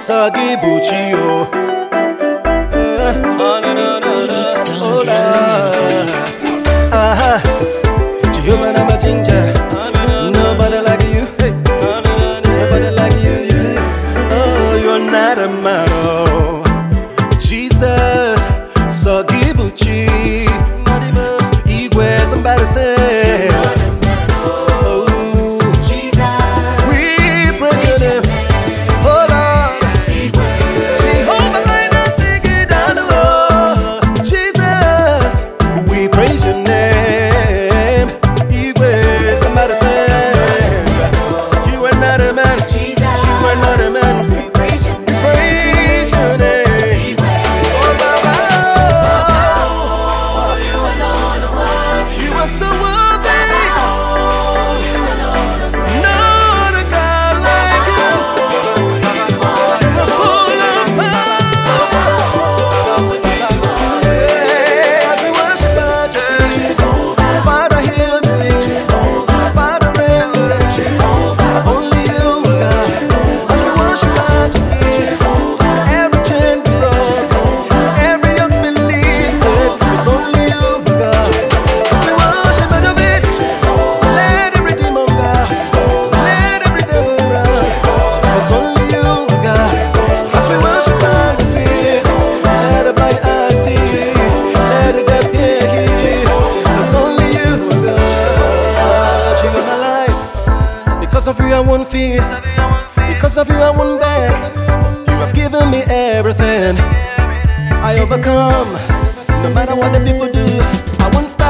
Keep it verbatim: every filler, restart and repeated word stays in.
Sagibuchi, oh. Eh, oh, no, no, no, no. Oh, la. Aha. Jehovah, I'm a ginger. Nobody like you. Hey. Nobody like you. you. Oh, you're not a man. Oh. Jesus, Sagibuchi. Igwe, somebody say. Because of you I won't fear, because of you I won't beg. You have given me everything, I overcome. No matter what the people do, I won't stop.